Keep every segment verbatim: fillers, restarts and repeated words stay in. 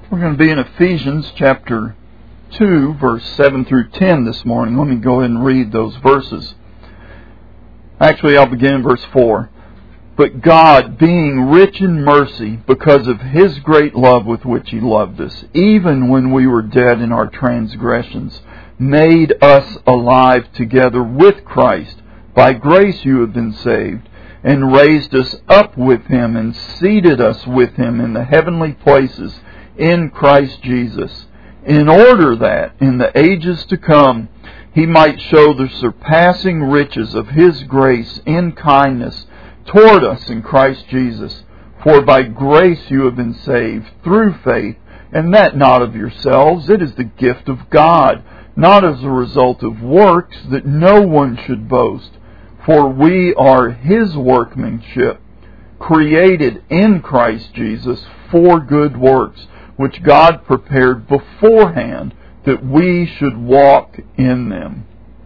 We're going to be in Ephesians chapter two, verse seven through ten this morning. Let me go ahead and read those verses. Actually, I'll begin in verse four. But God, being rich in mercy, because of His great love with which He loved us, even when we were dead in our transgressions, made us alive together with Christ. By grace you have been saved, and raised us up with Him, and seated us with Him in the heavenly places, in Christ Jesus, in order that, in the ages to come, He might show the surpassing riches of His grace in kindness toward us in Christ Jesus. For by grace you have been saved, through faith, and that not of yourselves. It is the gift of God, not as a result of works, that no one should boast. For we are His workmanship, created in Christ Jesus for good works, which God prepared beforehand that we should walk in them.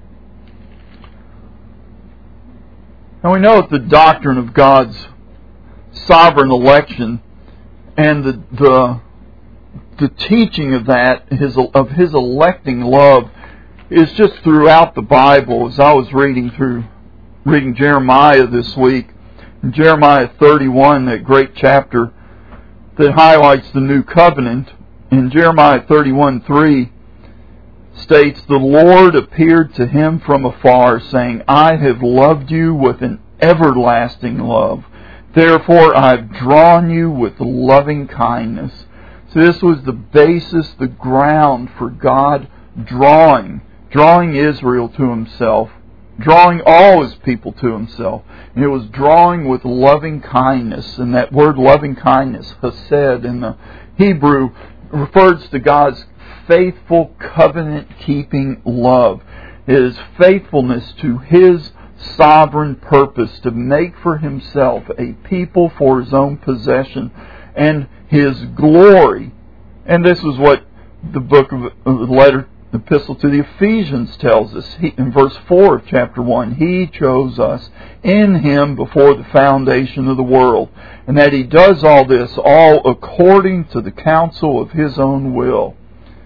Now we know that the doctrine of God's sovereign election and the the, the teaching of that, his, of His electing love, is just throughout the Bible. As I was reading through reading Jeremiah this week, in Jeremiah thirty-one, that great chapter that highlights the new covenant, in Jeremiah thirty-one three states, "The Lord appeared to him from afar, saying, I have loved you with an everlasting love. Therefore I have drawn you with loving kindness." So this was the basis, the ground for God drawing, drawing Israel to Himself, drawing all His people to Himself. And it was drawing with loving kindness. And that word loving kindness, hesed in the Hebrew, refers to God's faithful covenant-keeping love. It is faithfulness to His sovereign purpose to make for Himself a people for His own possession and His glory. And this is what the book of the letter The epistle to the Ephesians tells us. He, in verse four of chapter one, He chose us in Him before the foundation of the world, and that He does all this all according to the counsel of His own will.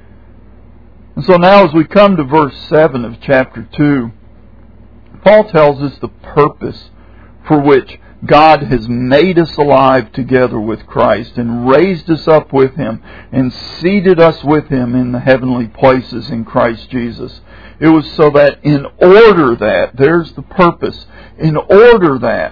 And so now as we come to verse seven of chapter two, Paul tells us the purpose for which God has made us alive together with Christ, and raised us up with Him, and seated us with Him in the heavenly places in Christ Jesus. It was so that in order that, there's the purpose, in order that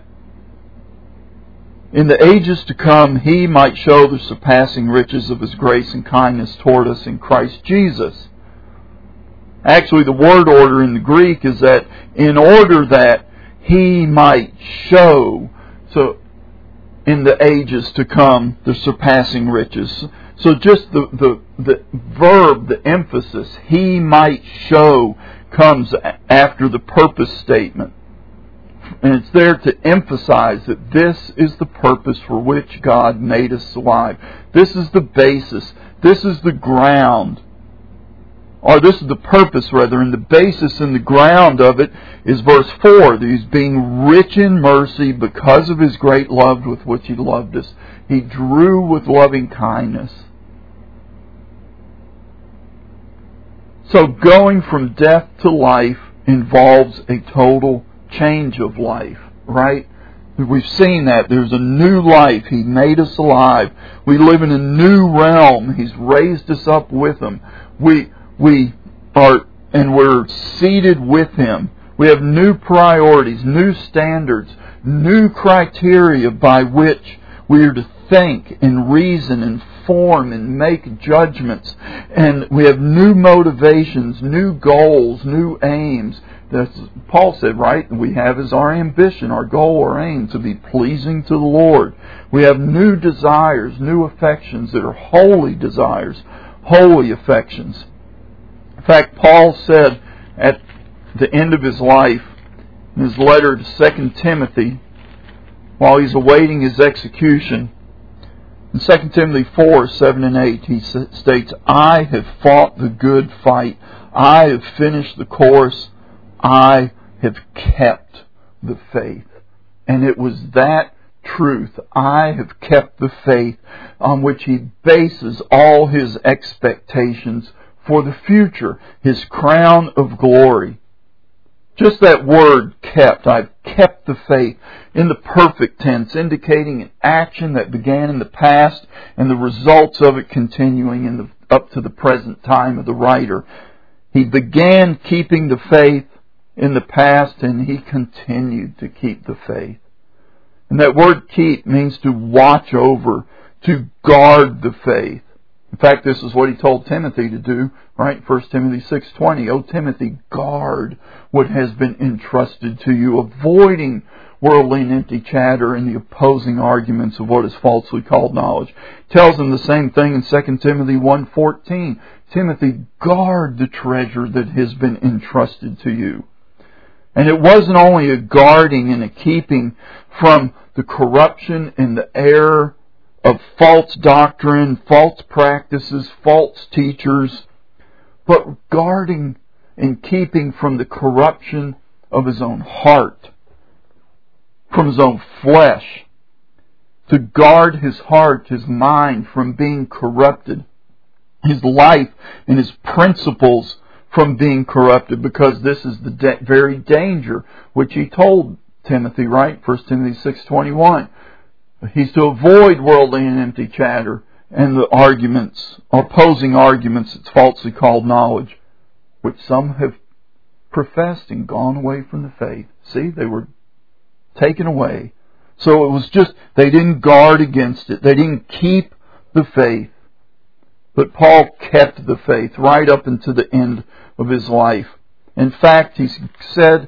in the ages to come He might show the surpassing riches of His grace and kindness toward us in Christ Jesus. Actually, the word order in the Greek is that in order that He might show, so in the ages to come, the surpassing riches. So just the, the, the verb, the emphasis, He might show, comes after the purpose statement. And it's there to emphasize that this is the purpose for which God made us alive. This is the basis. This is the ground. Or this is the purpose, rather, and the basis and the ground of it is verse four. That He's being rich in mercy because of His great love with which He loved us. He drew with loving kindness. So going from death to life involves a total change of life, right? We've seen that. There's a new life. He made us alive. We live in a new realm. He's raised us up with Him. We We are, and we're seated with Him. We have new priorities, new standards, new criteria by which we are to think and reason and form and make judgments. And we have new motivations, new goals, new aims. That's, Paul said, right? We have as our ambition, our goal, our aim to be pleasing to the Lord. We have new desires, new affections that are holy desires, holy affections. In fact, Paul said at the end of his life, in his letter to Second Timothy, while he's awaiting his execution, in Second Timothy four, seven and eight, he states, I have fought the good fight. I have finished the course. I have kept the faith. And it was that truth. I have kept the faith, on which he bases all his expectations for the future, his crown of glory. Just that word, kept. I've kept the faith, in the perfect tense, indicating an action that began in the past and the results of it continuing in the, up to the present time of the writer. He began keeping the faith in the past, and he continued to keep the faith. And that word keep means to watch over, to guard the faith. In fact, this is what he told Timothy to do, right? First Timothy six twenty. O Timothy, guard what has been entrusted to you, avoiding worldly and empty chatter and the opposing arguments of what is falsely called knowledge. It tells him the same thing in Second Timothy one fourteen. Timothy, guard the treasure that has been entrusted to you. And it wasn't only a guarding and a keeping from the corruption and the error of false doctrine, false practices, false teachers, but guarding and keeping from the corruption of his own heart, from his own flesh, to guard his heart, his mind from being corrupted, his life and his principles from being corrupted, because this is the da- very danger which he told Timothy, right? First Timothy six twenty-one. He's to avoid worldly and empty chatter and the arguments, opposing arguments that's falsely called knowledge, which some have professed and gone away from the faith. See, they were taken away. So it was just, they didn't guard against it. They didn't keep the faith. But Paul kept the faith right up into the end of his life. In fact, he said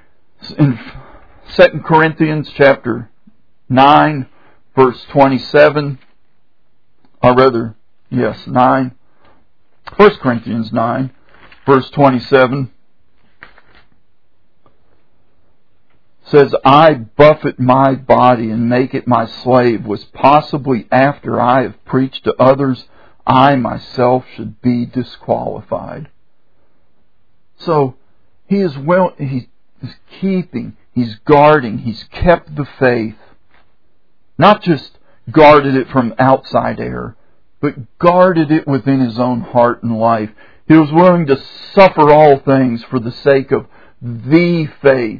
in Second Corinthians chapter nine, verse twenty-seven, or rather, yes, nine, First Corinthians nine, verse twenty-seven, says, I buffet my body and make it my slave, was possibly after I have preached to others, I myself should be disqualified. So, he is well, he's keeping, he's guarding, he's kept the faith. Not just guarded it from outside error, but guarded it within his own heart and life. He was willing to suffer all things for the sake of the faith.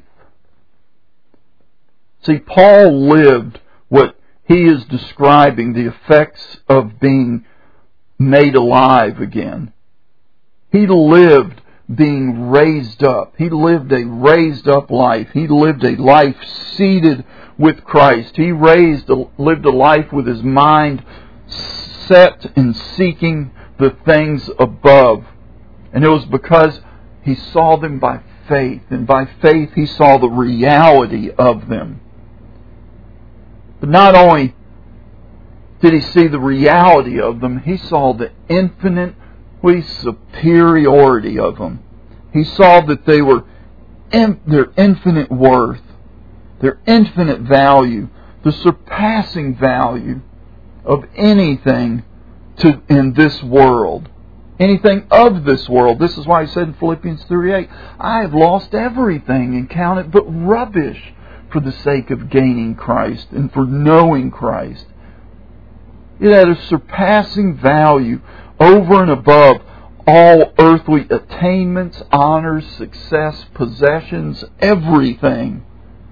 See, Paul lived what he is describing, the effects of being made alive again. He lived being raised up. He lived a raised up life. He lived a life seated with Christ. He raised, lived a life with his mind set in seeking the things above. And it was because he saw them by faith. And by faith he saw the reality of them. But not only did he see the reality of them, he saw the infinitely superiority of them. He saw that they were in, their infinite worth, their infinite value, the surpassing value of anything to in this world. Anything of this world. This is why he said in Philippians three eight, I have lost everything and count it but rubbish for the sake of gaining Christ and for knowing Christ. It had a surpassing value over and above all earthly attainments, honors, success, possessions, everything.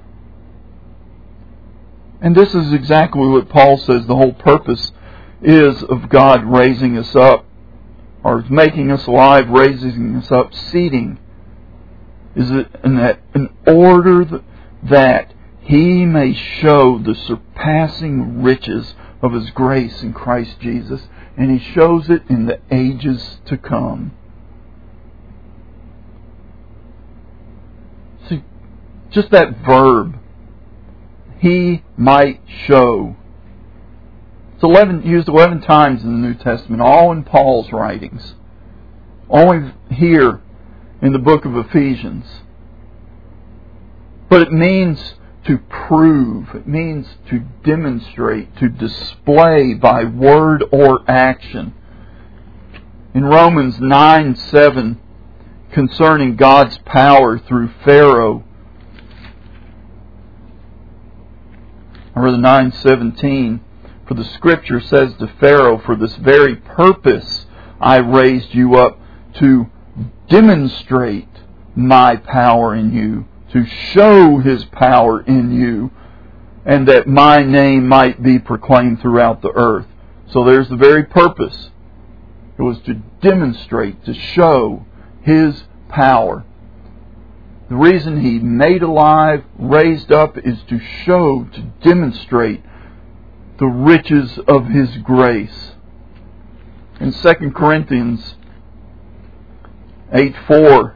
And this is exactly what Paul says the whole purpose is of God raising us up, or making us alive, raising us up, seating, is in that in order that He may show the surpassing riches of His grace in Christ Jesus, and He shows it in the ages to come. See, just that verb, He might show. It's eleven used eleven times in the New Testament, all in Paul's writings. Only here in the book of Ephesians. But it means to prove, it means to demonstrate, to display by word or action. In Romans nine seven, concerning God's power through Pharaoh, or the nine seventeen, for the Scripture says to Pharaoh, for this very purpose I raised you up, to demonstrate my power in you, to show His power in you, and that my name might be proclaimed throughout the earth. So there's the very purpose. It was to demonstrate, to show His power. The reason He made alive, raised up, is to show, to demonstrate the riches of His grace. In Second Corinthians eight four,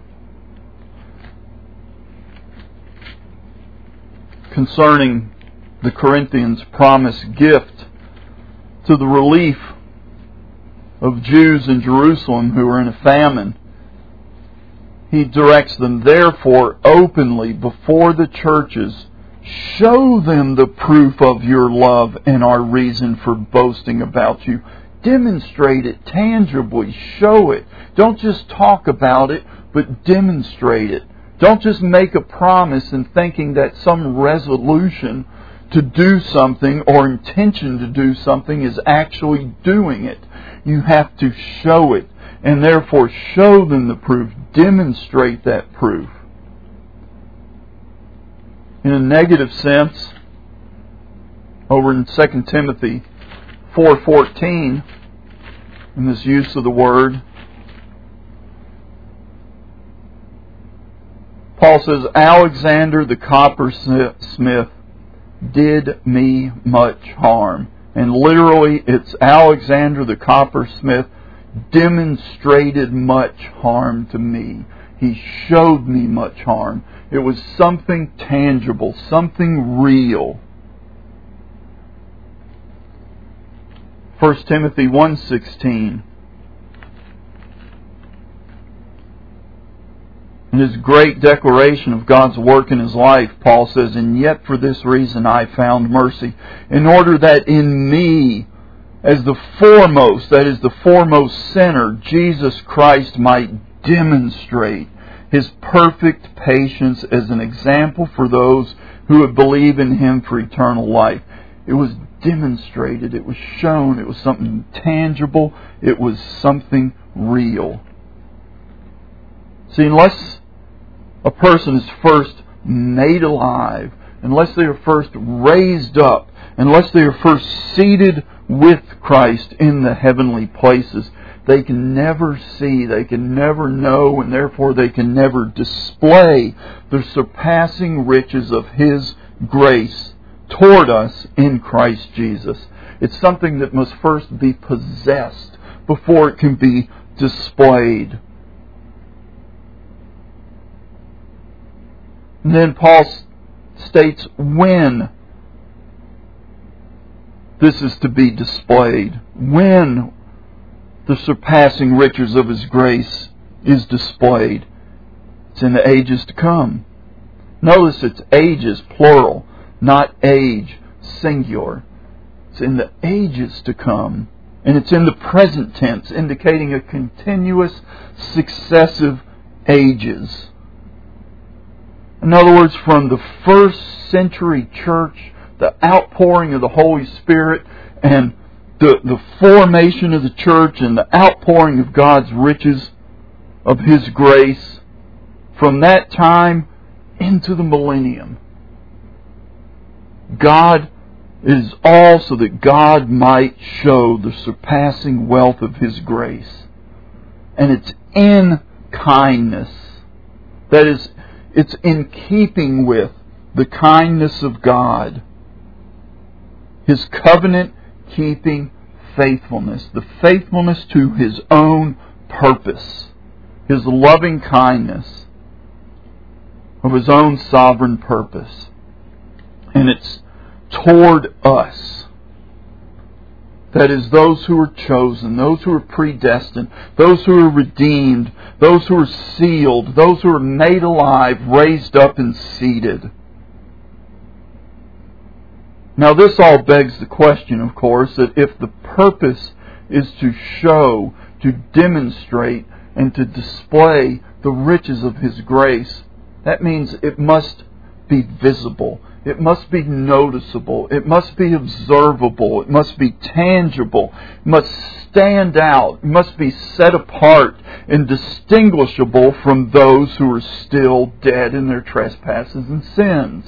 concerning the Corinthians' promised gift to the relief of Jews in Jerusalem who were in a famine, he directs them, therefore, openly before the churches, show them the proof of your love and our reason for boasting about you. Demonstrate it tangibly. Show it. Don't just talk about it, but demonstrate it. Don't just make a promise and thinking that some resolution to do something or intention to do something is actually doing it. You have to show it, and therefore show them the proof. Demonstrate that proof. In a negative sense, over in Second Timothy four fourteen, in this use of the word, Paul says, Alexander the coppersmith did me much harm. And literally, it's Alexander the coppersmith demonstrated much harm to me. He showed me much harm. It was something tangible, something real. First Timothy one sixteen. In his great declaration of God's work in his life, Paul says, and yet for this reason I found mercy, in order that in me, as the foremost, that is the foremost sinner, Jesus Christ might demonstrate His perfect patience as an example for those who would believe in Him for eternal life. It was demonstrated, it was shown, it was something tangible, it was something real. See, unless a person is first made alive, unless they are first raised up, unless they are first seated with Christ in the heavenly places, they can never see, they can never know, and therefore they can never display the surpassing riches of His grace toward us in Christ Jesus. It's something that must first be possessed before it can be displayed. And then Paul states when this is to be displayed. When the surpassing riches of His grace is displayed. It's in the ages to come. Notice it's ages, plural, not age, singular. It's in the ages to come. And it's in the present tense, indicating a continuous, successive ages. In other words, from the first century church, the outpouring of the Holy Spirit and the, the formation of the church and the outpouring of God's riches of His grace, from that time into the millennium, God is all so that God might show the surpassing wealth of His grace. And it's in kindness. That is, it's in keeping with the kindness of God. His covenant-keeping faithfulness. The faithfulness to His own purpose. His loving kindness of His own sovereign purpose. And it's toward us. That is, those who are chosen, those who are predestined, those who are redeemed, those who are sealed, those who are made alive, raised up and seated. Now this all begs the question, of course, that if the purpose is to show, to demonstrate, and to display the riches of His grace, that means it must be visible. It must be noticeable. It must be observable. It must be tangible. It must stand out. It must be set apart and distinguishable from those who are still dead in their trespasses and sins.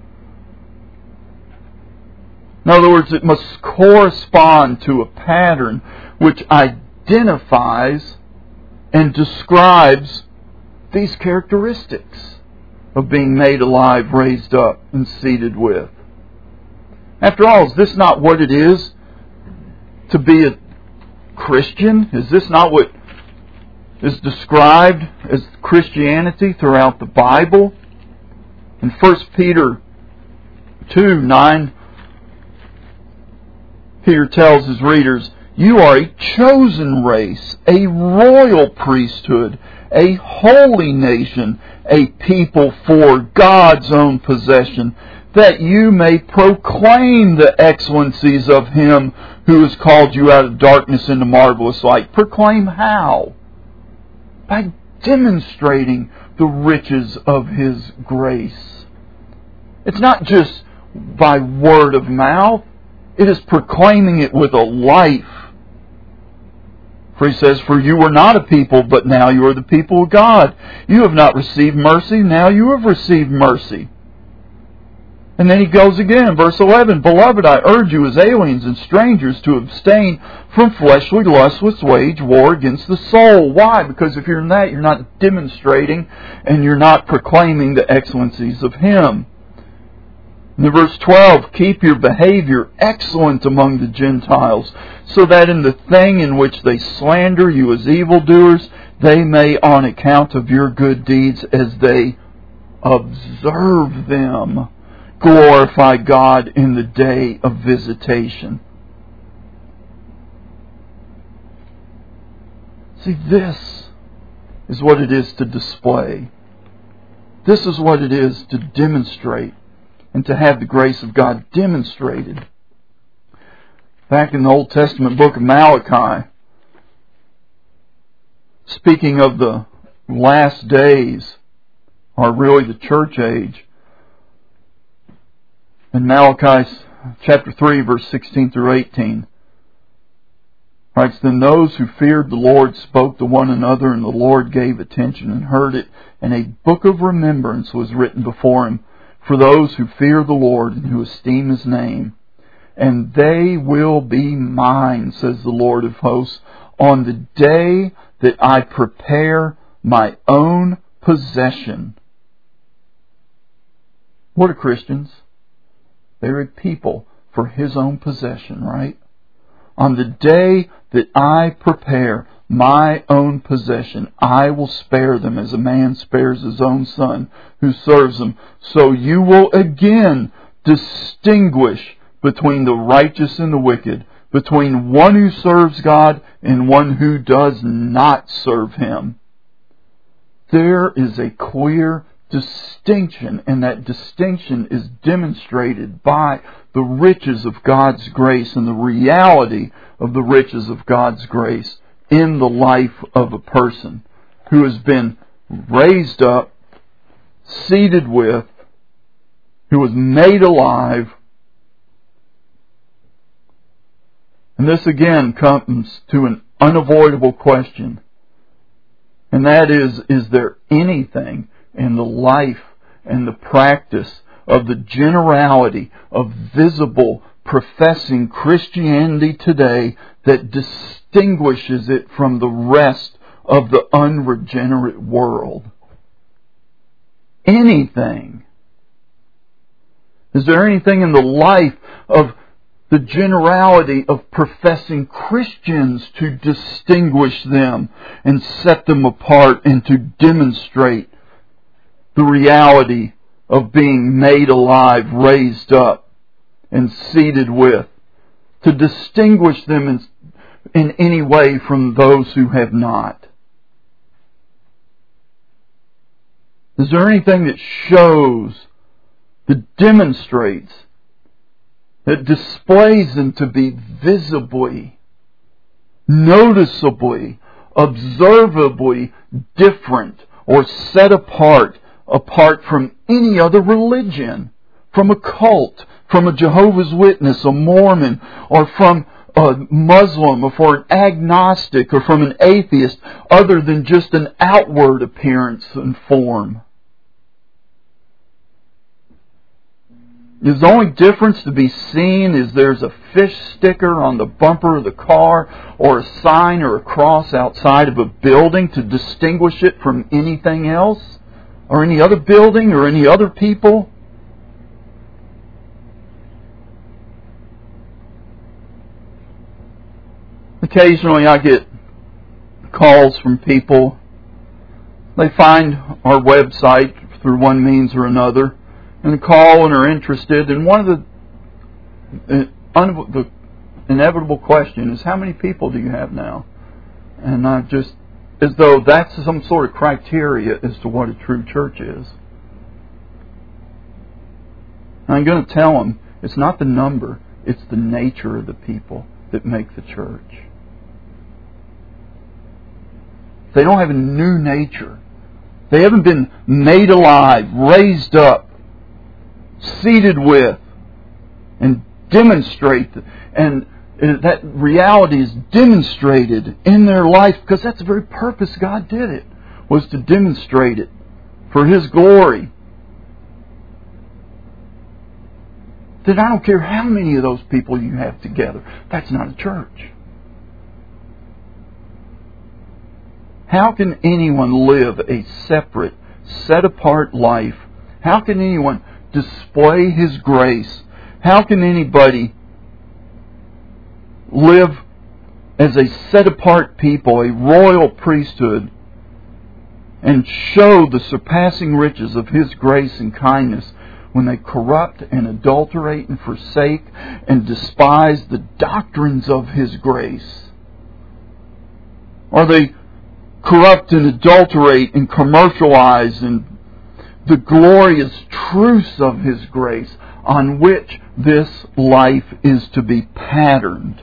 In other words, it must correspond to a pattern which identifies and describes these characteristics of being made alive, raised up, and seated with. After all, is this not what it is to be a Christian? Is this not what is described as Christianity throughout the Bible? In First Peter two nine, Peter tells his readers, "You are a chosen race, a royal priesthood, a holy nation, a people for God's own possession, that you may proclaim the excellencies of Him who has called you out of darkness into marvelous light." Proclaim how? By demonstrating the riches of His grace. It's not just by word of mouth. It is proclaiming it with a life. For he says, "For you were not a people, but now you are the people of God. You have not received mercy, now you have received mercy." And then he goes again, verse eleven, "Beloved, I urge you as aliens and strangers to abstain from fleshly lusts which wage war against the soul." Why? Because if you're in that, you're not demonstrating and you're not proclaiming the excellencies of Him. In verse twelve, "Keep your behavior excellent among the Gentiles, so that in the thing in which they slander you as evildoers, they may, on account of your good deeds, as they observe them, glorify God in the day of visitation." See, this is what it is to display. This is what it is to demonstrate and to have the grace of God demonstrated. Back in the Old Testament book of Malachi, speaking of the last days, or really the church age, in Malachi chapter three, verse sixteen through eighteen, writes, "Then those who feared the Lord spoke to one another, and the Lord gave attention and heard it, and a book of remembrance was written before Him for those who fear the Lord and who esteem His name. And they will be mine, says the Lord of hosts, on the day that I prepare my own possession." What are Christians? They're a people for His own possession, right? "On the day that I prepare my own possession, I will spare them as a man spares his own son who serves him. So you will again distinguish between the righteous and the wicked, between one who serves God and one who does not serve Him." There is a clear distinction, and that distinction is demonstrated by the riches of God's grace and the reality of the riches of God's grace in the life of a person who has been raised up, seated with, who was made alive. And this again comes to an unavoidable question. And that is, is there anything in the life and the practice of the generality of visible, professing Christianity today that distinguishes it from the rest of the unregenerate world? Anything? Is there anything in the life of the generality of professing Christians to distinguish them and set them apart and to demonstrate the reality of being made alive, raised up, and seated with, to distinguish them in, in any way from those who have not? Is there anything that shows, that demonstrates, that displays them to be visibly, noticeably, observably different or set apart, apart from any other religion, from a cult, from a Jehovah's Witness, a Mormon, or from a Muslim, or from an agnostic, or from an atheist, other than just an outward appearance and form. Is the only difference to be seen is there's a fish sticker on the bumper of the car, or a sign or a cross outside of a building to distinguish it from anything else, or any other building, or any other people? Occasionally I get calls from people. They find our website through one means or another, and call and are interested. And one of the, uh, the inevitable question is, how many people do you have now? And I just, as though that's some sort of criteria as to what a true church is. And I'm going to tell them, it's not the number, it's the nature of the people that make the church. They don't have a new nature. They haven't been made alive, raised up, seated with, and demonstrate, and that reality is demonstrated in their life, because that's the very purpose God did it, was to demonstrate it for His glory. Then I don't care how many of those people you have together, that's not a church. How can anyone live a separate, set-apart life? How can anyone display His grace? How can anybody live as a set-apart people, a royal priesthood, and show the surpassing riches of His grace and kindness when they corrupt and adulterate and forsake and despise the doctrines of His grace? Are they corrupt and adulterate and commercialize and the glorious truths of His grace on which this life is to be patterned?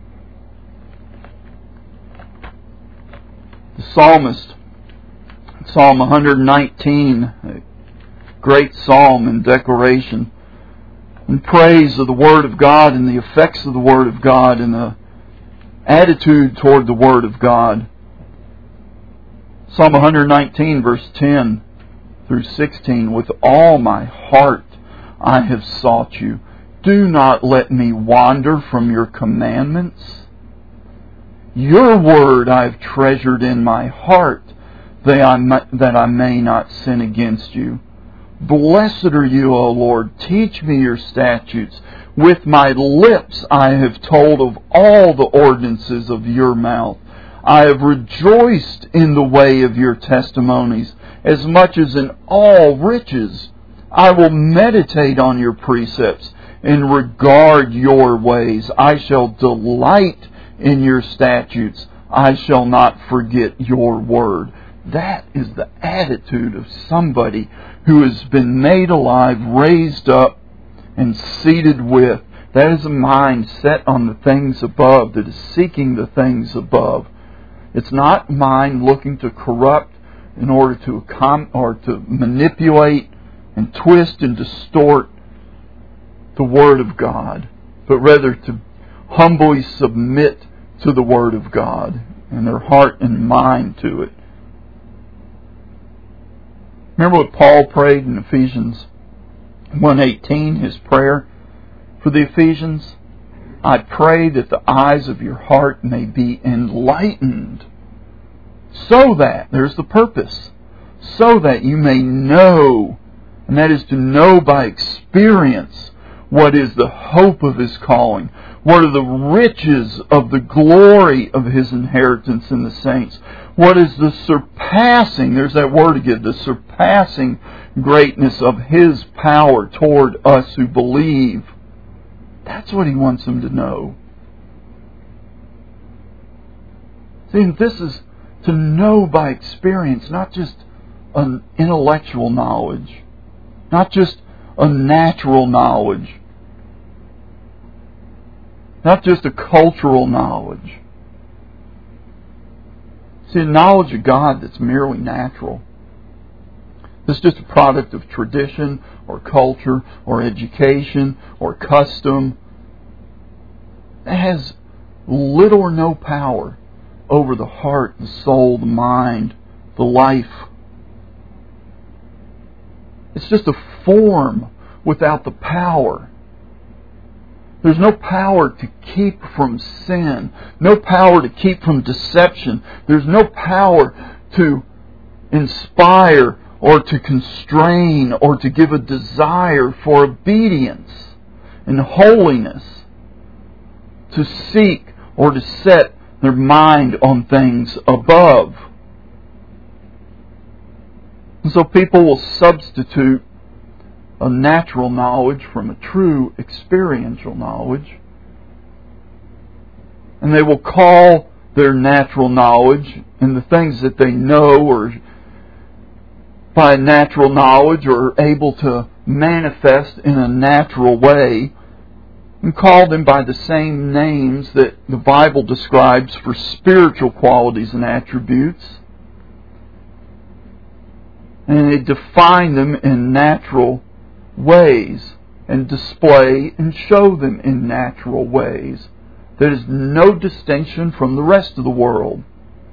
The psalmist, Psalm one nineteen, a great psalm and declaration, in praise of the Word of God and the effects of the Word of God and the attitude toward the Word of God. Psalm one nineteen, verse ten through sixteen, with all my heart I have sought you. Do not let me wander from your commandments. Your word I have treasured in my heart, that I may, that I may not sin against you. Blessed are you, O Lord. Teach me your statutes. With my lips I have told of all the ordinances of your mouth. I have rejoiced in the way of your testimonies, as much as in all riches. I will meditate on your precepts and regard your ways. I shall delight in your statutes. I shall not forget your word. That is the attitude of somebody who has been made alive, raised up, and seated with. That is a mind set on the things above, that is seeking the things above. It's not mind looking to corrupt in order to com- or to manipulate and twist and distort the Word of God, but rather to humbly submit to the Word of God and their heart and mind to it. Remember what Paul prayed in Ephesians one eighteen, his prayer for the Ephesians? I pray that the eyes of your heart may be enlightened, so that, there's the purpose, so that you may know, and that is to know by experience, what is the hope of His calling, what are the riches of the glory of His inheritance in the saints, what is the surpassing, there's that word again, the surpassing greatness of His power toward us who believe. That's what He wants them to know. See, this is to know by experience, not just an intellectual knowledge, not just a natural knowledge, not just a cultural knowledge. See, a knowledge of God that's merely natural It's just a product of tradition or culture or education or custom. It has little or no power over the heart, the soul, the mind, the life. It's just a form without the power. There's no power to keep from sin. No power to keep from deception. There's no power to inspire or to constrain or to give a desire for obedience and holiness, to seek or to set their mind on things above. And so people will substitute a natural knowledge from a true experiential knowledge. And they will call their natural knowledge and the things that they know or by natural knowledge or able to manifest in a natural way, and call them by the same names that the Bible describes for spiritual qualities and attributes. And they define them in natural ways and display and show them in natural ways. There is no distinction from the rest of the world.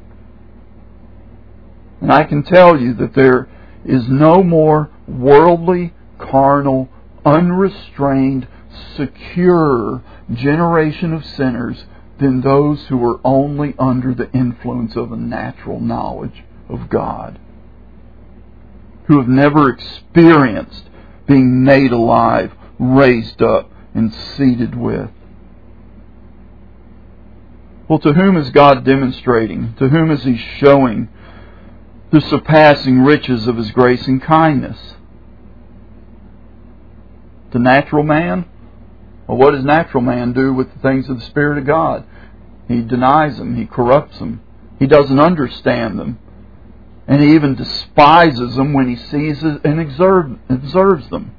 And I can tell you that there is no more worldly, carnal, unrestrained, secure generation of sinners than those who are only under the influence of a natural knowledge of God, who have never experienced being made alive, raised up, and seated with. Well, to whom is God demonstrating? To whom is He showing the surpassing riches of His grace and kindness? The natural man? Well, what does natural man do with the things of the Spirit of God? He denies them. He corrupts them. He doesn't understand them. And he even despises them when he sees and observes them.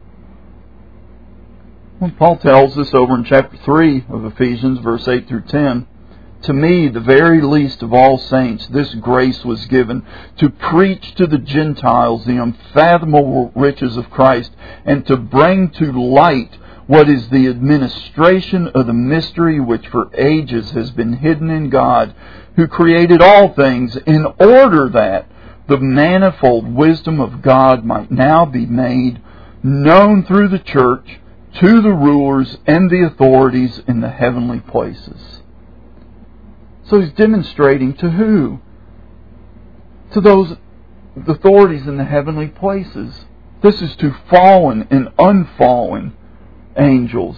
Well, Paul tells us over in chapter three of Ephesians, verse eight through ten, "To me, the very least of all saints, this grace was given, to preach to the Gentiles the unfathomable riches of Christ, and to bring to light what is the administration of the mystery which for ages has been hidden in God, who created all things, in order that the manifold wisdom of God might now be made known through the church to the rulers and the authorities in the heavenly places." So He's demonstrating to who? To those authorities in the heavenly places. This is to fallen and unfallen angels.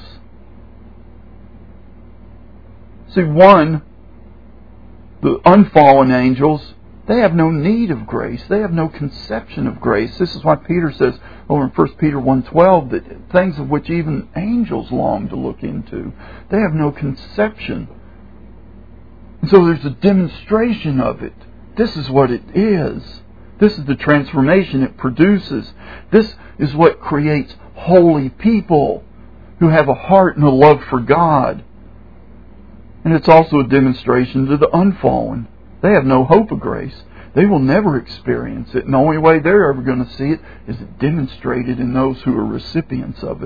See, one, the unfallen angels, they have no need of grace. They have no conception of grace. This is why Peter says over in First Peter one twelve that things of which even angels long to look into, they have no conception. And so there's a demonstration of it. This is what it is. This is the transformation it produces. This is what creates holy people who have a heart and a love for God. And it's also a demonstration to the unfallen. They have no hope of grace. They will never experience it. And the only way they're ever going to see it is it demonstrated in those who are recipients of it.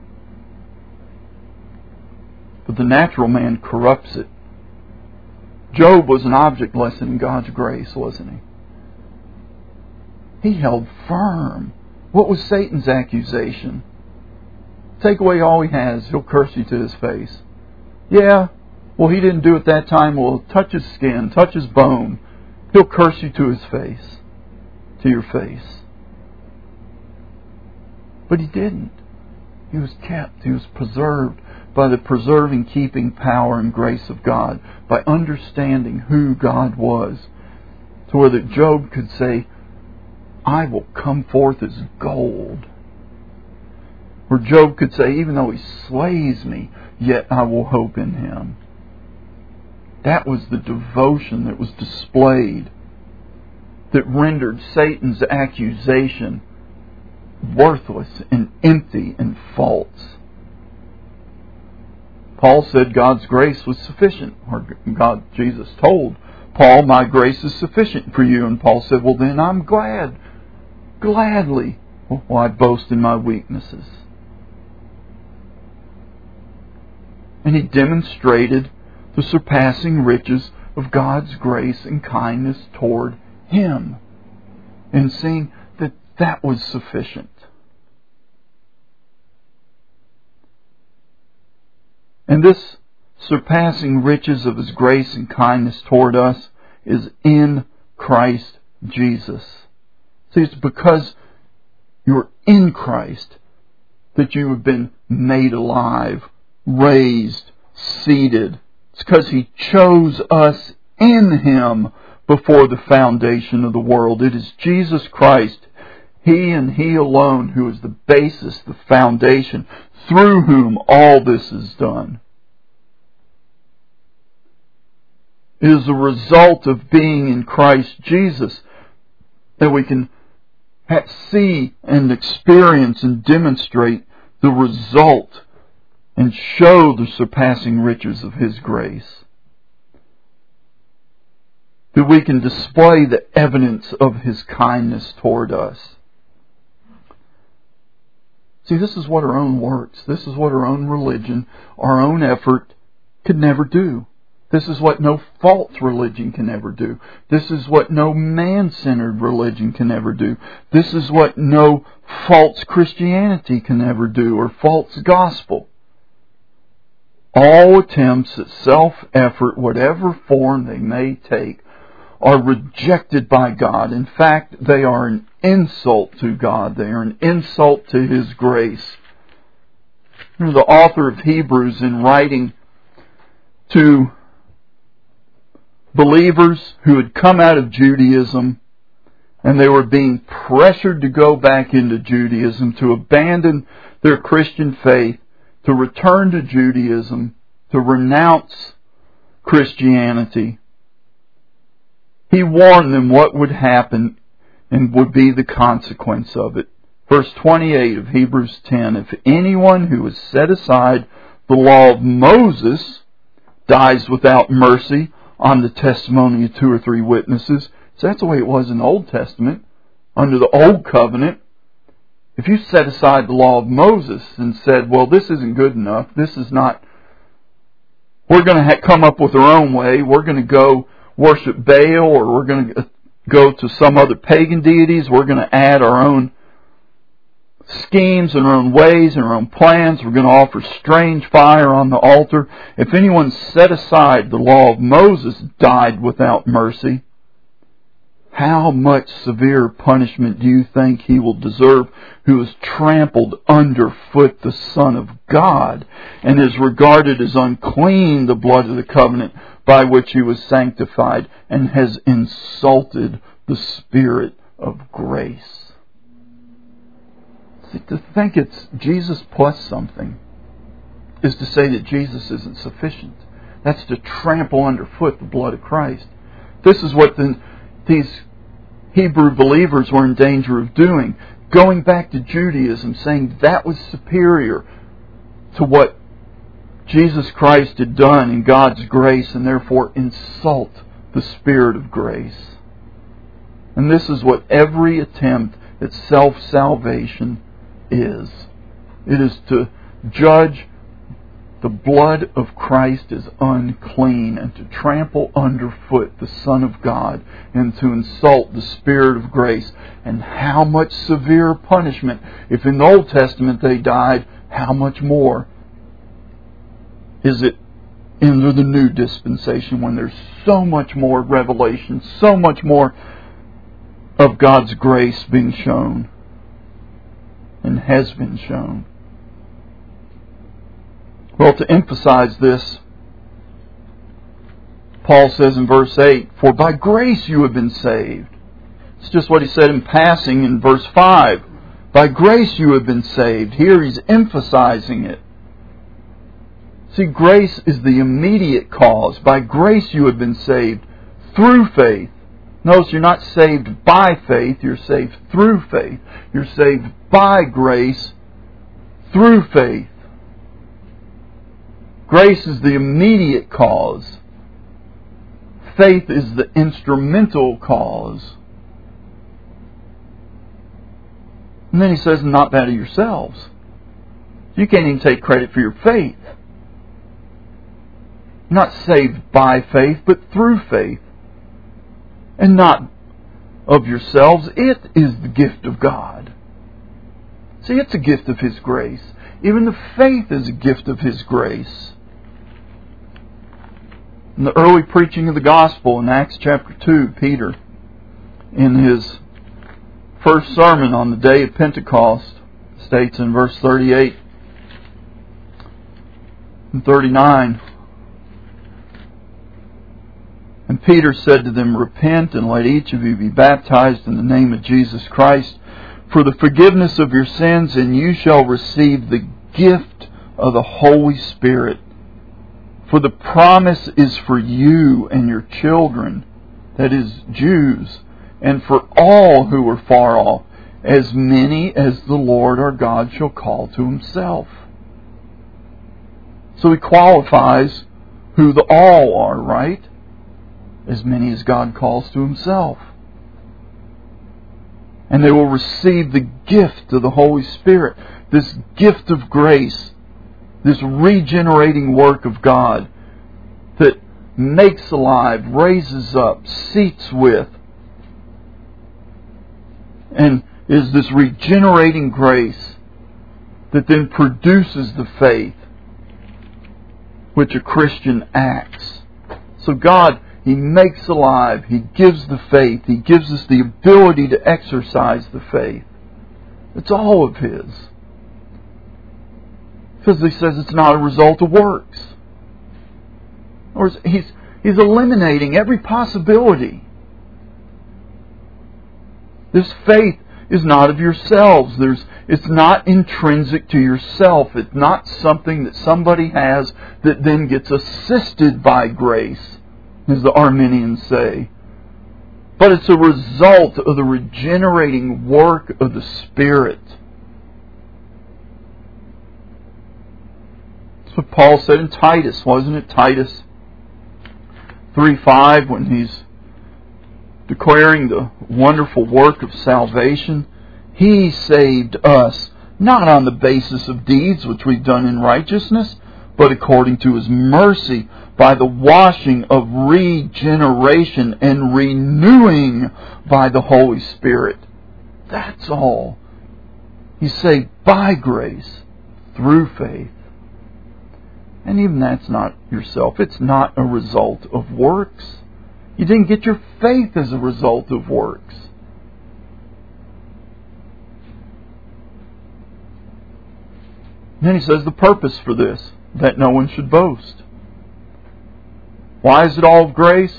But the natural man corrupts it. Job was an object lesson in God's grace, wasn't he? He held firm. What was Satan's accusation? Take away all he has, he'll curse you to his face. Yeah, well, he didn't do it that time. Well, touch his skin, touch his bone. He'll curse you to his face, to your face. But he didn't. He was kept. He was preserved by the preserving, keeping power and grace of God, by understanding who God was, to where that Job could say, "I will come forth as gold." Where Job could say, "Even though he slays me, yet I will hope in him." That was the devotion that was displayed, that rendered Satan's accusation worthless and empty and false. Paul said God's grace was sufficient. Or God, Jesus told Paul, "My grace is sufficient for you." And Paul said, "Well, then I'm glad. gladly will I boast in my weaknesses. And He demonstrated the surpassing riches of God's grace and kindness toward him, and seeing that that was sufficient. And this surpassing riches of His grace and kindness toward us is in Christ Jesus. See, it's because you're in Christ that you have been made alive, raised, seated. It's because He chose us in Him before the foundation of the world. It is Jesus Christ, He and He alone, who is the basis, the foundation, through whom all this is done. It is a result of being in Christ Jesus that we can see and experience and demonstrate the result and show the surpassing riches of His grace. That we can display the evidence of His kindness toward us. See, this is what our own works, this is what our own religion, our own effort could never do. This is what no false religion can ever do. This is what no man-centered religion can ever do. This is what no false Christianity can ever do, or false gospel. All attempts at self-effort, whatever form they may take, are rejected by God. In fact, they are an insult to God. They are an insult to His grace. You know, the author of Hebrews, in writing to believers who had come out of Judaism and they were being pressured to go back into Judaism, to abandon their Christian faith, to return to Judaism, to renounce Christianity. He warned them what would happen and would be the consequence of it. Verse twenty-eight of Hebrews ten, if anyone who has set aside the law of Moses dies without mercy on the testimony of two or three witnesses. So that's the way it was in the Old Testament. Under the Old Covenant, if you set aside the law of Moses and said, well, this isn't good enough, this is not, we're going to ha- come up with our own way, we're going to go worship Baal, or we're going to go to some other pagan deities, we're going to add our own schemes and our own ways and our own plans. We're going to offer strange fire on the altar. If anyone set aside the law of Moses died without mercy, how much severe punishment do you think he will deserve who has trampled underfoot the Son of God and is regarded as unclean the blood of the covenant by which he was sanctified and has insulted the Spirit of grace? To think it's Jesus plus something is to say that Jesus isn't sufficient. That's to trample underfoot the blood of Christ. This is what the, these Hebrew believers were in danger of doing. Going back to Judaism, saying that was superior to what Jesus Christ had done in God's grace, and therefore insult the Spirit of grace. And this is what every attempt at self-salvation is. It is to judge the blood of Christ as unclean and to trample underfoot the Son of God and to insult the Spirit of grace. And how much severe punishment. If in the Old Testament they died, how much more is it in the new dispensation when there's so much more revelation, so much more of God's grace being shown and has been shown. Well, to emphasize this, Paul says in verse eight, for by grace you have been saved. It's just what he said in passing in verse five. By grace you have been saved. Here he's emphasizing it. See, grace is the immediate cause. By grace you have been saved through faith. Notice you're not saved by faith, you're saved through faith. You're saved by grace through faith. Grace is the immediate cause. Faith is the instrumental cause. And then he says, not that of yourselves. You can't even take credit for your faith. Not saved by faith, but through faith. And not of yourselves. It is the gift of God. See, it's a gift of His grace. Even the faith is a gift of His grace. In the early preaching of the gospel in Acts chapter two, Peter, in his first sermon on the day of Pentecost, states in verse thirty-eight and thirty-nine, and Peter said to them, repent and let each of you be baptized in the name of Jesus Christ for the forgiveness of your sins, and you shall receive the gift of the Holy Spirit. For the promise is for you and your children, that is, Jews, and for all who are far off, as many as the Lord our God shall call to Himself. So He qualifies who the all are, right? As many as God calls to Himself. And they will receive the gift of the Holy Spirit, this gift of grace, this regenerating work of God that makes alive, raises up, seats with, and is this regenerating grace that then produces the faith which a Christian acts. So God, He makes alive, He gives the faith, He gives us the ability to exercise the faith. It's all of His. Because He says it's not a result of works. Or He's, he's eliminating every possibility. This faith is not of yourselves. There's, it's not intrinsic to yourself. It's not something that somebody has that then gets assisted by grace, as the Arminians say. But it's a result of the regenerating work of the Spirit. That's what Paul said in Titus, wasn't it? Titus three five, when he's declaring the wonderful work of salvation. He saved us, not on the basis of deeds which we've done in righteousness, but according to His mercy, by the washing of regeneration and renewing by the Holy Spirit. That's all. He's saved by grace, through faith. And even that's not yourself. It's not a result of works. You didn't get your faith as a result of works. And then he says the purpose for this, that no one should boast. Why is it all of grace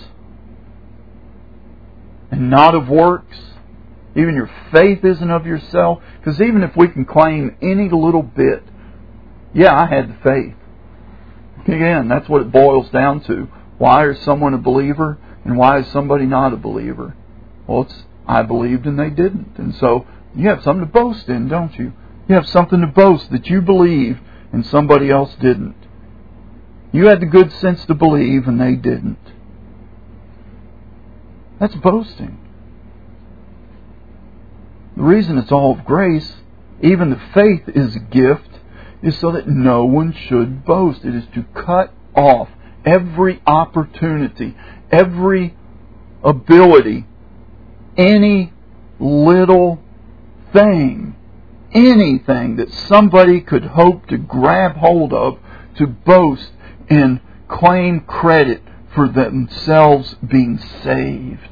and not of works? Even your faith isn't of yourself. Because even if we can claim any little bit, yeah, I had the faith. Again, that's what it boils down to. Why is someone a believer and why is somebody not a believer? Well, it's I believed and they didn't. And so you have something to boast in, don't you? You have something to boast that you believe and somebody else didn't. You had the good sense to believe and they didn't. That's boasting. The reason it's all of grace, even the faith is a gift, is so that no one should boast. It is to cut off every opportunity, every ability, any little thing, anything that somebody could hope to grab hold of to boast and claim credit for themselves being saved.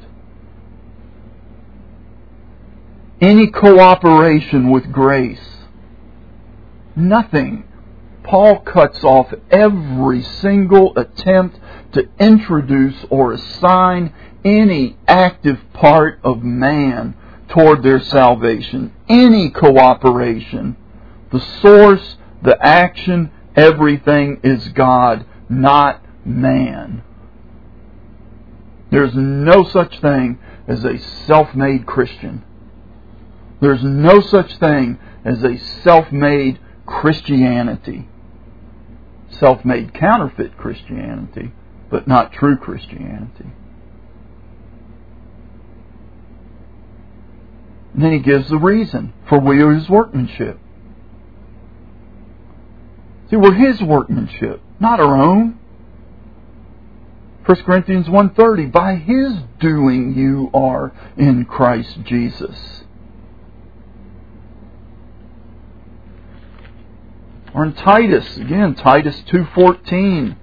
Any cooperation with grace. Nothing. Paul cuts off every single attempt to introduce or assign any active part of man toward their salvation. Any cooperation. The source, the action, everything is God, not man. There's no such thing as a self-made Christian. There's no such thing as a self-made Christianity. Self-made counterfeit Christianity, but not true Christianity. And And then he gives the reason. For we are His workmanship. See, we're His workmanship, not our own. First Corinthians one thirty, by His doing you are in Christ Jesus. Or in Titus, again, Titus two fourteen.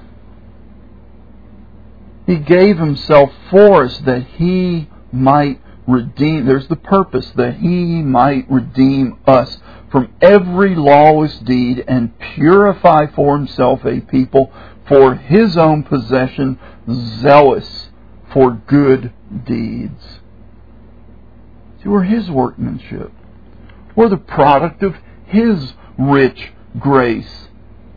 He gave Himself for us that He might redeem. There's the purpose, that He might redeem us from every lawless deed and purify for Himself a people for His own possession, zealous for good deeds. See, we're His workmanship. We're the product of His rich grace.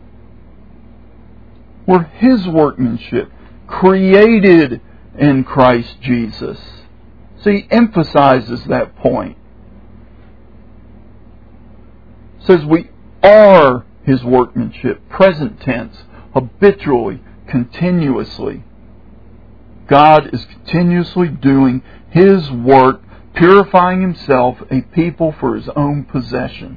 We're His workmanship, created in Christ Jesus. See, he emphasizes that point. Says we are His workmanship, present tense, habitually, continuously. God is continuously doing His work, purifying Himself, a people for His own possession.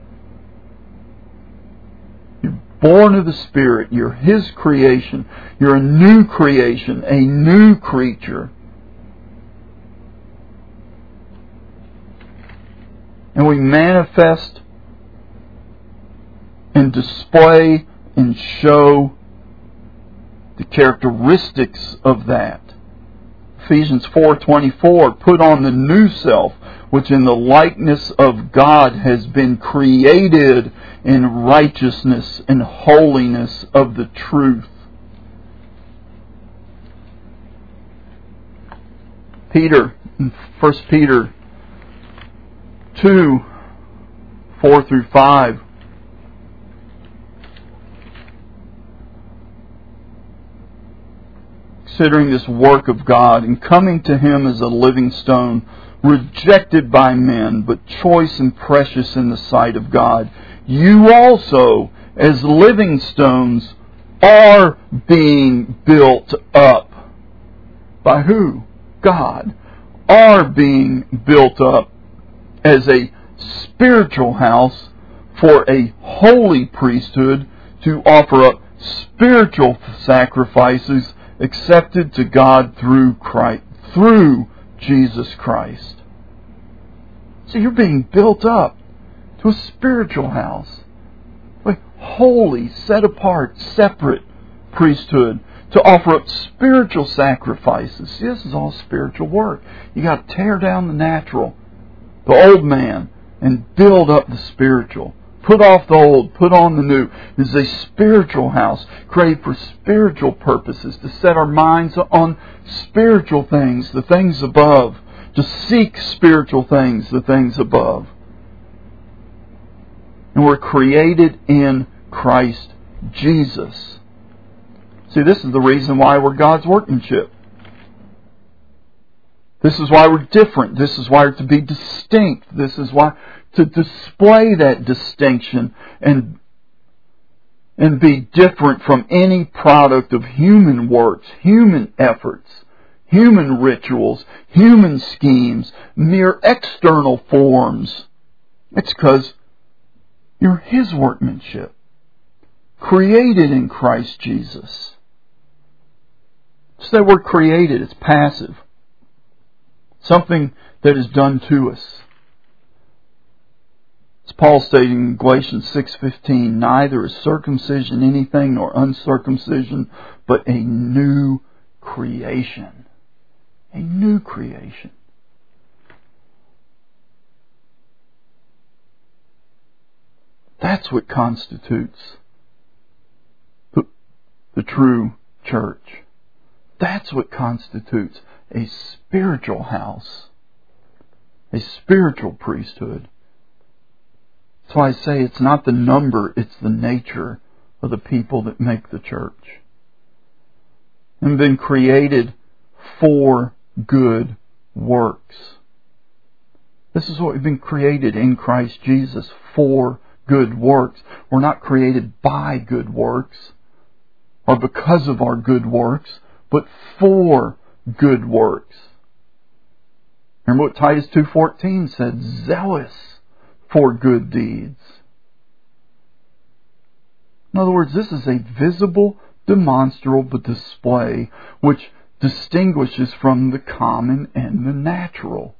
You're born of the Spirit. You're His creation. You're a new creation, a new creature. And we manifest and display and show the characteristics of that. Ephesians four twenty-four, put on the new self, which in the likeness of God has been created in righteousness and holiness of the truth. Peter, in First Peter two, four through five, considering this work of God and coming to Him as a living stone, rejected by men, but choice and precious in the sight of God, you also, as living stones, are being built up. By who? God. Are being built up as a spiritual house for a holy priesthood to offer up spiritual sacrifices accepted to God through Christ, through Jesus Christ. So you're being built up to a spiritual house, a holy, set apart, separate priesthood to offer up spiritual sacrifices. See, this is all spiritual work. You got to tear down the natural, the old man, and build up the spiritual. Put off the old, put on the new. This is a spiritual house, created for spiritual purposes, to set our minds on spiritual things, the things above, to seek spiritual things, the things above. And we're created in Christ Jesus. See, this is the reason why we're God's workmanship. This is why we're different. This is why we're to be distinct. This is why to display that distinction and and be different from any product of human works, human efforts, human rituals, human schemes, mere external forms. It's because you're His workmanship, created in Christ Jesus. It's that word created, it's passive. Something that is done to us. As Paul stated in Galatians six fifteen, neither is circumcision anything nor uncircumcision, but a new creation. A new creation. That's what constitutes the, the true church. That's what constitutes a spiritual house, a spiritual priesthood. That's why I say it's not the number, it's the nature of the people that make the church. And been created for good works. This is what we've been created in Christ Jesus, for good works. We're not created by good works or because of our good works, but for good works. Remember what Titus two fourteen said, zealous for good deeds. In other words, this is a visible, demonstrable display which distinguishes from the common and the natural.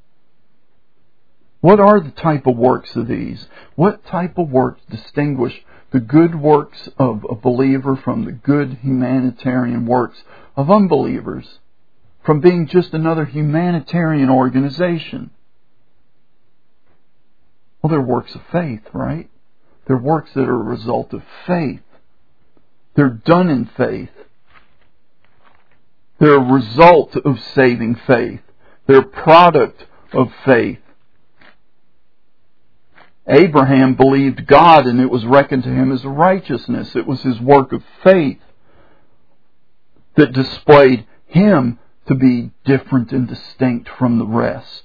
What are the type of works of these? What type of works distinguish the good works of a believer from the good humanitarian works of unbelievers? From being just another humanitarian organization? Well, they're works of faith, right? They're works that are a result of faith. They're done in faith. They're a result of saving faith. They're a product of faith. Abraham believed God and it was reckoned to him as righteousness. It was his work of faith that displayed him to be different and distinct from the rest.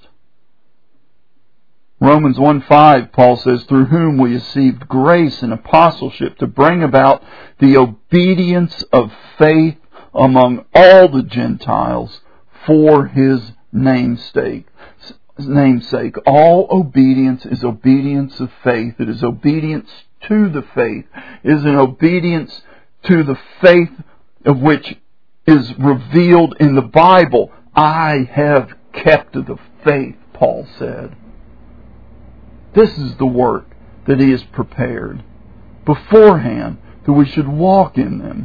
Romans one five, Paul says, through whom we received grace and apostleship to bring about the obedience of faith among all the Gentiles for His namesake. namesake. All obedience is obedience of faith. It is obedience to the faith. It is an obedience to the faith of which is revealed in the Bible. I have kept the faith, Paul said. This is the work that He has prepared beforehand, that we should walk in them.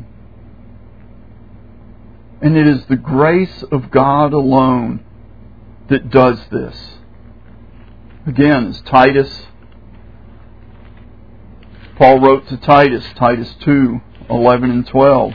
And it is the grace of God alone that does this. Again, as Titus, Paul wrote to Titus, Titus two, eleven and twelve.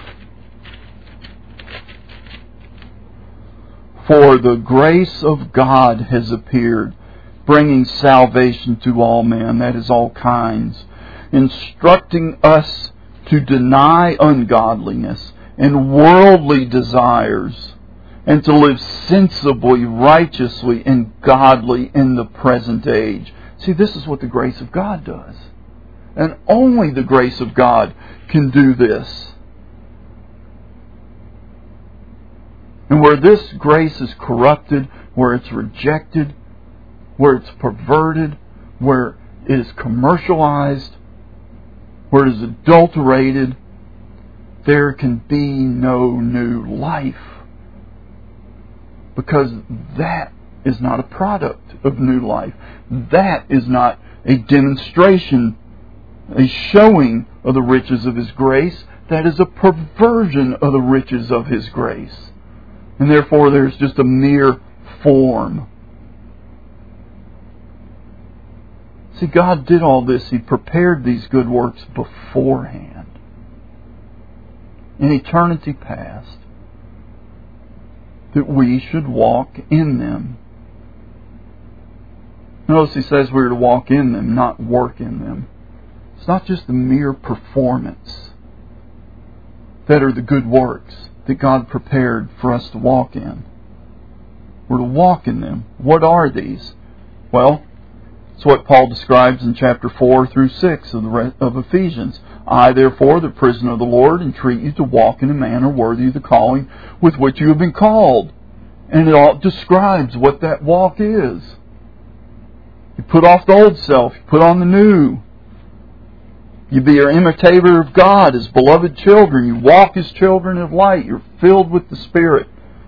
For the grace of God has appeared, bringing salvation to all men, that is, all kinds, instructing us to deny ungodliness and worldly desires, and to live sensibly, righteously, and godly in the present age. See, this is what the grace of God does. And only the grace of God can do this. And where this grace is corrupted, where it's rejected, where it's perverted, where it is commercialized, where it is adulterated, there can be no new life. Because that is not a product of new life. That is not a demonstration, a showing of the riches of His grace. That is a perversion of the riches of His grace. And therefore there's just a mere form. See, God did all this. He prepared these good works beforehand. In eternity past, that we should walk in them. Notice He says we're to walk in them, not work in them. It's not just the mere performance that are the good works that God prepared for us to walk in. We're to walk in them. What are these? Well, it's what Paul describes in chapter four through six of, the re- of Ephesians. I, therefore, the prisoner of the Lord, entreat you to walk in a manner worthy of the calling with which you have been called. And it all describes what that walk is. You put off the old self, you put on the new. You be an imitator of God as beloved children. You walk as children of light. You're filled with the Spirit.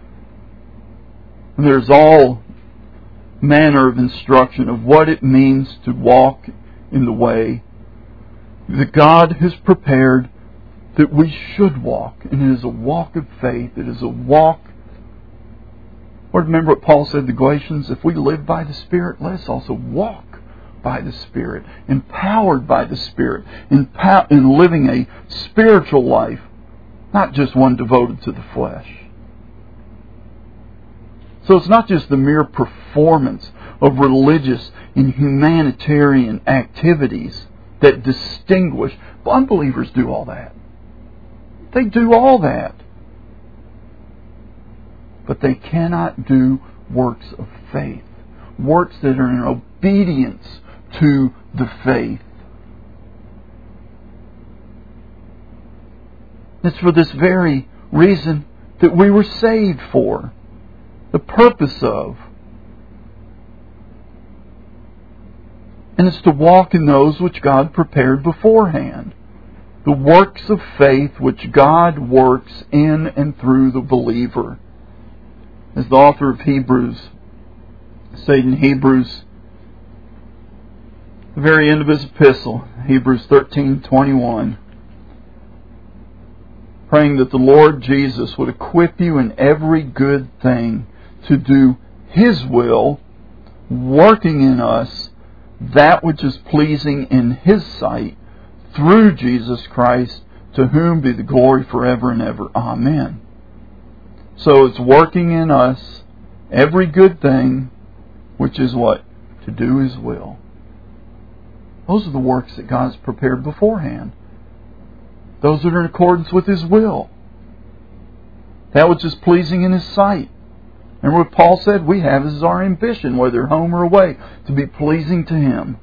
And there's all manner of instruction of what it means to walk in the way that God has prepared that we should walk. And it is a walk of faith. It is a walk. Or remember what Paul said to the Galatians, if we live by the Spirit, let us also walk by the Spirit, empowered by the Spirit, in, pow- in living a spiritual life, not just one devoted to the flesh. So it's not just the mere performance of religious and humanitarian activities that distinguish. Unbelievers do all that. They do all that. But they cannot do works of faith. Works that are in obedience to the faith. It's for this very reason that we were saved for. The purpose of And it's to walk in those which God prepared beforehand. The works of faith which God works in and through the believer. As the author of Hebrews said in Hebrews, the very end of his epistle, Hebrews thirteen twenty-one, praying that the Lord Jesus would equip you in every good thing to do His will, working in us that which is pleasing in His sight, through Jesus Christ, to whom be the glory forever and ever. Amen. So it's working in us every good thing, which is what? To do His will. Those are the works that God has prepared beforehand. Those that are in accordance with His will. That which is pleasing in His sight. And what Paul said, we have as our ambition, whether home or away, to be pleasing to Him.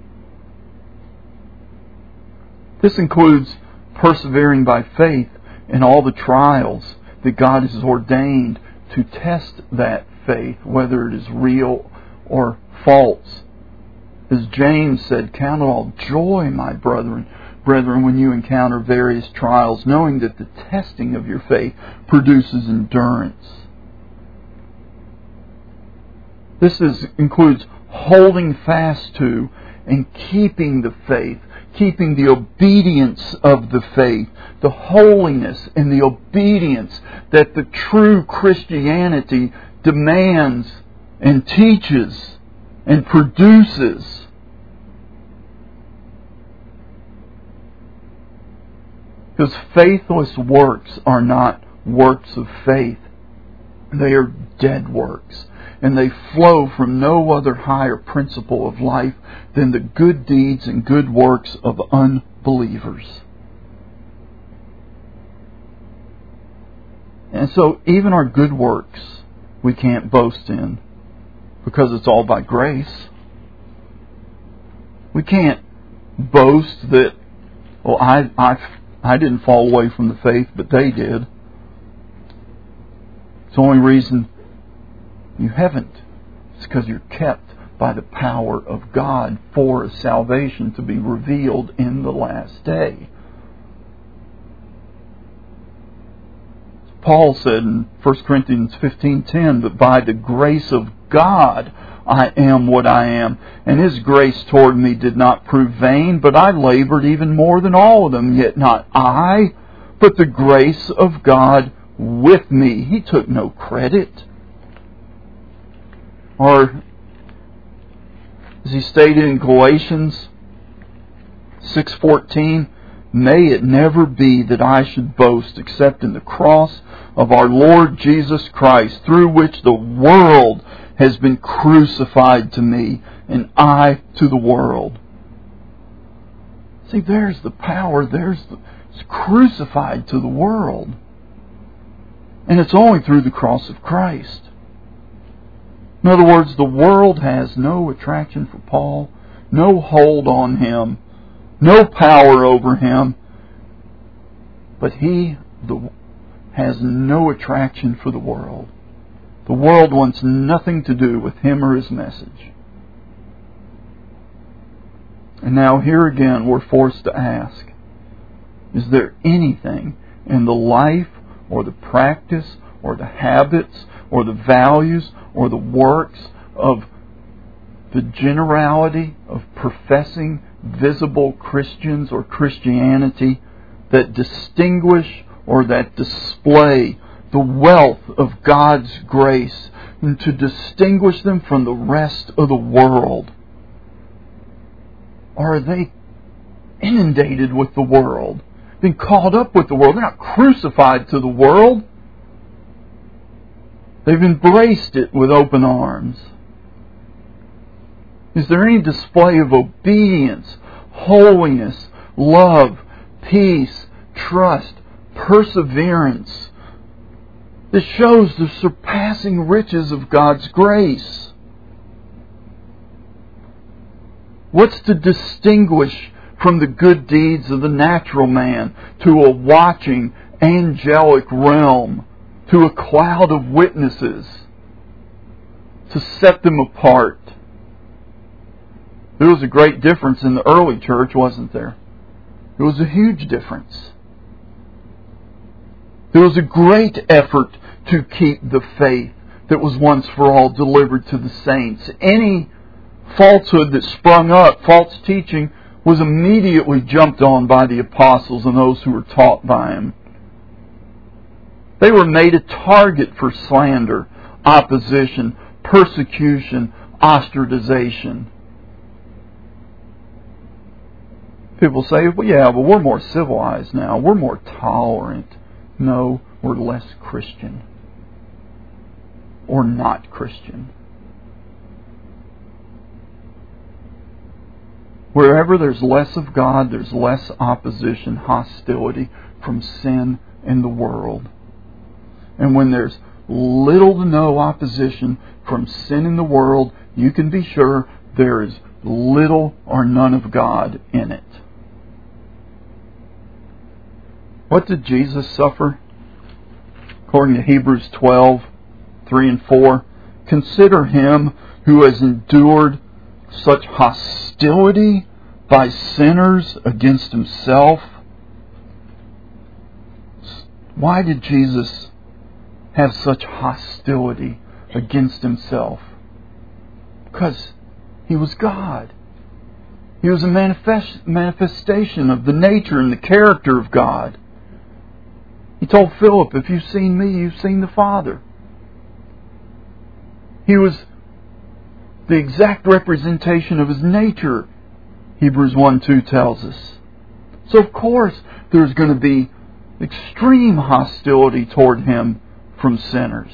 This includes persevering by faith in all the trials that God has ordained to test that faith, whether it is real or false. As James said, count it all joy, my brethren, brethren, when you encounter various trials, knowing that the testing of your faith produces endurance. This is, includes holding fast to and keeping the faith, keeping the obedience of the faith, the holiness and the obedience that the true Christianity demands and teaches and produces. Because faithless works are not works of faith. They are dead works. And they flow from no other higher principle of life than the good deeds and good works of unbelievers. And so even our good works we can't boast in, because it's all by grace. We can't boast that, well, I, I, I didn't fall away from the faith, but they did. It's the only reason you haven't. It's because you're kept by the power of God for salvation to be revealed in the last day. Paul said in First Corinthians fifteen ten that by the grace of God I am what I am, and His grace toward me did not prove vain, but I labored even more than all of them, yet not I, but the grace of God with me. He took no credit. Or, as he stated in Galatians six fourteen, may it never be that I should boast except in the cross of our Lord Jesus Christ, through which the world has been crucified to me, and I to the world. See, there's the power. There's the, it's crucified to the world. And it's only through the cross of Christ. In other words, the world has no attraction for Paul, no hold on him, no power over him, but he the, has no attraction for the world. The world wants nothing to do with him or his message. And now here again we're forced to ask, is there anything in the life or the practice or the habits or the values or the works of the generality of professing visible Christians or Christianity that distinguish or that display the wealth of God's grace, and to distinguish them from the rest of the world? Or are they inundated with the world, been caught up with the world? They're not crucified to the world. They've embraced it with open arms. Is there any display of obedience, holiness, love, peace, trust, perseverance that shows the surpassing riches of God's grace? What's to distinguish from the good deeds of the natural man to a watching angelic realm, to a cloud of witnesses, to set them apart? There was a great difference in the early church, wasn't there? There was a huge difference. There was a great effort to keep the faith that was once for all delivered to the saints. Any falsehood that sprung up, false teaching, was immediately jumped on by the apostles and those who were taught by them. They were made a target for slander, opposition, persecution, ostracization. People say, well, yeah, but we're more civilized now. We're more tolerant. No, we're less Christian. Or not Christian. Wherever there's less of God, there's less opposition, hostility from sin in the world. And when there's little to no opposition from sin in the world, you can be sure there is little or none of God in it. What did Jesus suffer? According to Hebrews twelve, three and four, consider him who has endured such hostility by sinners against himself. Why did Jesus have such hostility against himself? Because he was God. He was a manifest, manifestation of the nature and the character of God. He told Philip, if you've seen me, you've seen the Father. He was the exact representation of his nature, Hebrews one two tells us. So of course there's going to be extreme hostility toward him from sinners.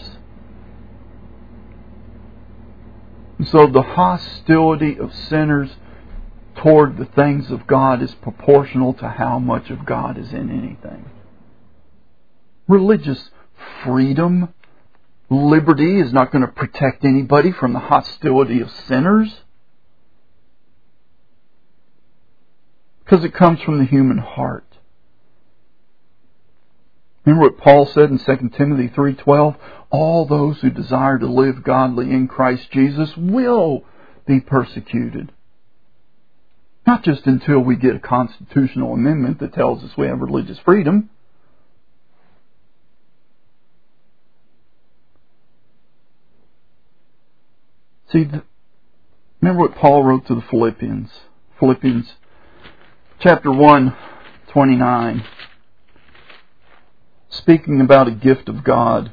And so the hostility of sinners toward the things of God is proportional to how much of God is in anything. Religious freedom, liberty is not going to protect anybody from the hostility of sinners, because it comes from the human heart. Remember what Paul said in Second Timothy three twelve? All those who desire to live godly in Christ Jesus will be persecuted. Not just until we get a constitutional amendment that tells us we have religious freedom. See, remember what Paul wrote to the Philippians. Philippians chapter one, twenty-nine. Speaking about a gift of God.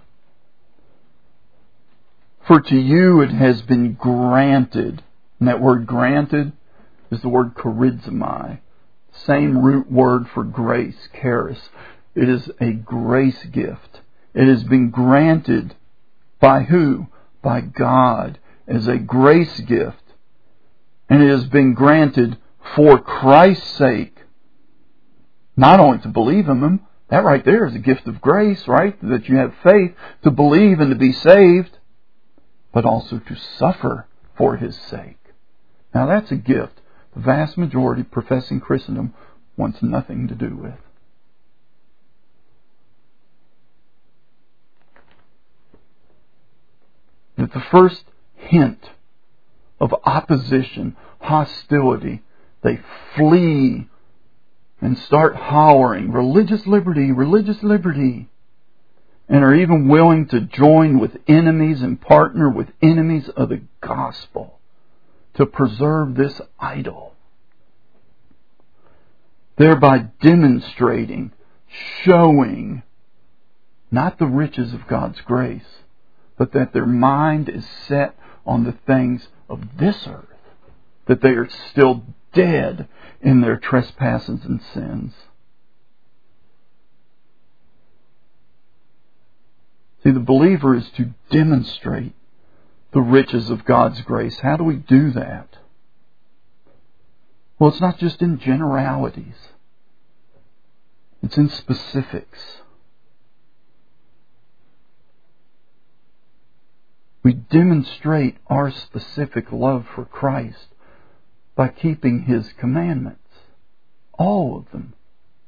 For to you it has been granted. And that word granted is the word charizomai. Same root word for grace, charis. It is a grace gift. It has been granted by who? By God. As a grace gift. And it has been granted for Christ's sake. Not only to believe in Him. That right there is a gift of grace, right? That you have faith to believe and to be saved. But also to suffer for His sake. Now that's a gift the vast majority professing Christendom wants nothing to do with. That the first hint of opposition, hostility, they flee and start hollering, religious liberty, religious liberty, and are even willing to join with enemies and partner with enemies of the gospel to preserve this idol, thereby demonstrating, showing not the riches of God's grace, but that their mind is set on the things of this earth, that they are still dead in their trespasses and sins. See, the believer is to demonstrate the riches of God's grace. How do we do that? Well, it's not just in generalities. It's in specifics. We demonstrate our specific love for Christ by keeping His commandments. All of them.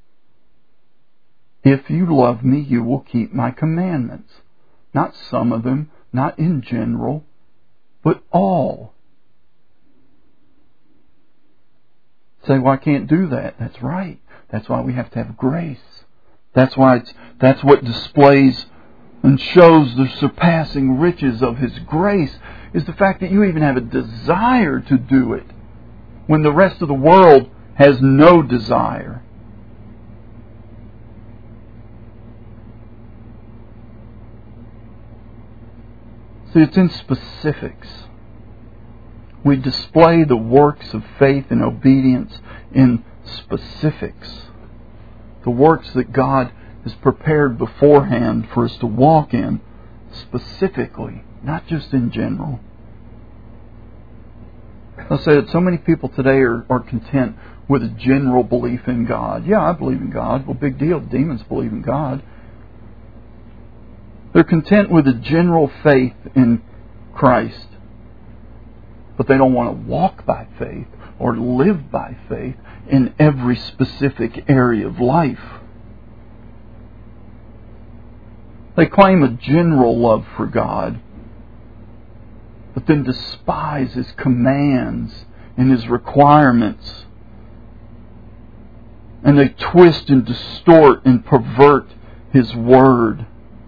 If you love me, you will keep my commandments. Not some of them, not in general, but all. Say, well, I can't do that. That's right. That's why we have to have grace. That's why it's, that's what displays and shows the surpassing riches of His grace, is the fact that you even have a desire to do it when the rest of the world has no desire. See, it's in specifics. We display the works of faith and obedience in specifics. The works that God has prepared beforehand for us to walk in specifically, not just in general. I'll say that so many people today are, are content with a general belief in God. Yeah, I believe in God. Well, big deal. Demons believe in God. They're content with a general faith in Christ. But they don't want to walk by faith or live by faith in every specific area of life. They claim a general love for God, but then despise His commands and His requirements. And they twist and distort and pervert His Word.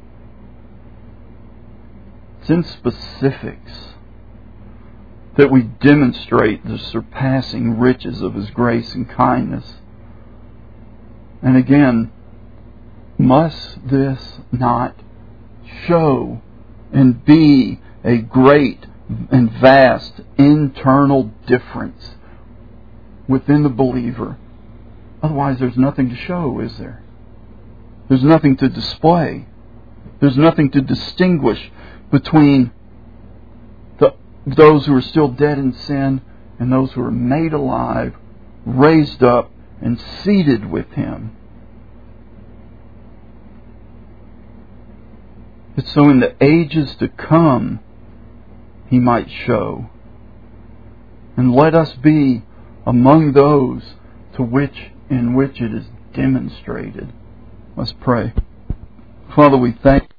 It's in specifics that we demonstrate the surpassing riches of His grace and kindness. And again, must this not show and be a great and vast internal difference within the believer? Otherwise, there's nothing to show, is there? There's nothing to display. There's nothing to distinguish between the, those who are still dead in sin and those who are made alive, raised up, and seated with Him. It's so in the ages to come He might show. And let us be among those to which in which it is demonstrated. Let's pray. Father, we thank